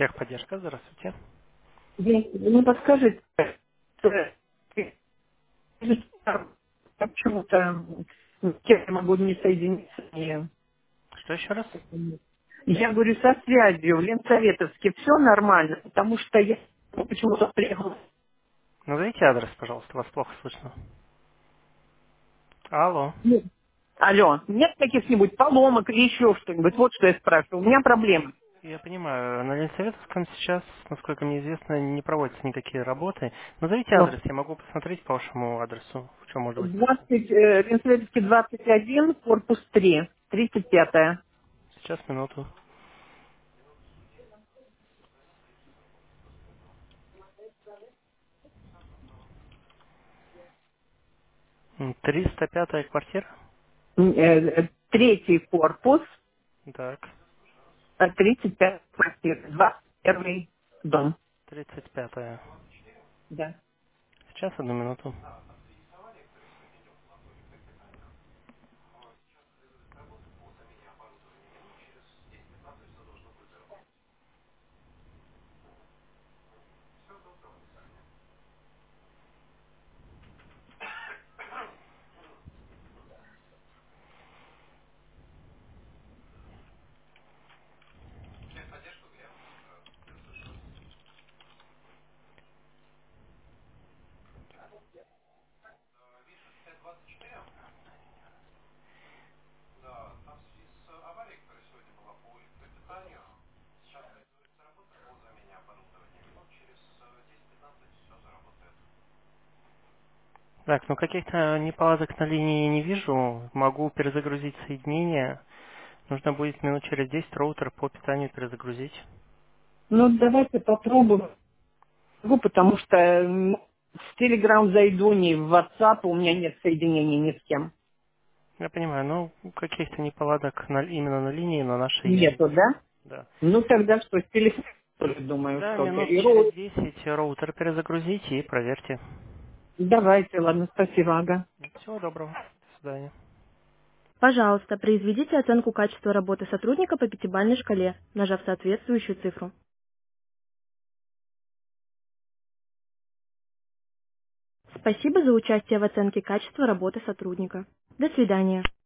Техподдержка, здравствуйте. Не подскажите, почему-то я могу не соединиться. Что еще раз? Я говорю, со связью в Ленсоветовске все нормально, потому что я почему-то приехала. Назовите адрес, пожалуйста, вас плохо слышно. Алло. Нет. Алло, нет каких-нибудь поломок или еще что-нибудь? Вот что я спрашиваю. У меня проблема. Я понимаю, на Ленсоветовском сейчас, насколько мне известно, не проводятся никакие работы. Назовите Вот. адрес, я могу посмотреть по вашему адресу, в чем может быть. 20, Ленсоветовский 21, корпус 3, 35. Сейчас, минуту. 305-я квартира? Третий корпус, Так, 35 квартир, 21 дом. 35-я. Да. Сейчас, одну минуту. Так, ну каких-то неполадок на линии не вижу. Могу перезагрузить соединение. Нужно будет минут через 10 роутер по питанию перезагрузить. Ну, давайте попробуем. Ну, потому что в Telegram зайду, ни в WhatsApp, у меня нет соединения ни с кем. Я понимаю, ну каких-то неполадок именно на линии, на нашей я не Нету, вижу. да? Да. Ну, тогда что, с телефона, что ли, думаю, Да, что-то. минут И через 10 роутер перезагрузите и проверьте. Давайте, ладно, спасибо, ага. Всего доброго. До свидания. Пожалуйста, произведите оценку качества работы сотрудника по пятибалльной шкале, нажав соответствующую цифру. Спасибо за участие в оценке качества работы сотрудника. До свидания.